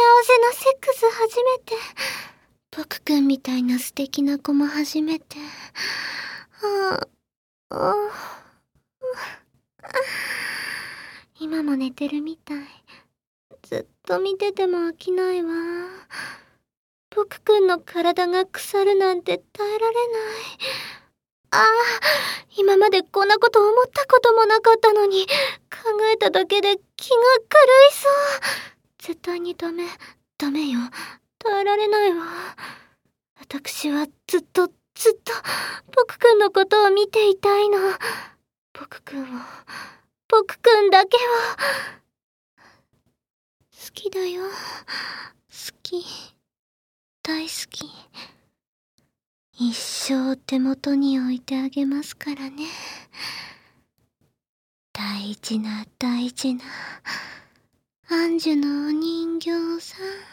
せなセックス初めて。僕くんみたいな素敵な子も初めて。今も寝てるみたい。ずっと見てても飽きないわ。僕くんの体が腐るなんて耐えられない。今までこんなこと思ったこともなかったのに、考えただけで気が狂いそう。絶対にダメよ。耐えられないわ。私はずっと僕くんのことを見ていたいの。僕くんだけを。好きだよ。好き。大好き。一生手元に置いてあげますからね。大事なアンジュのお人形さん。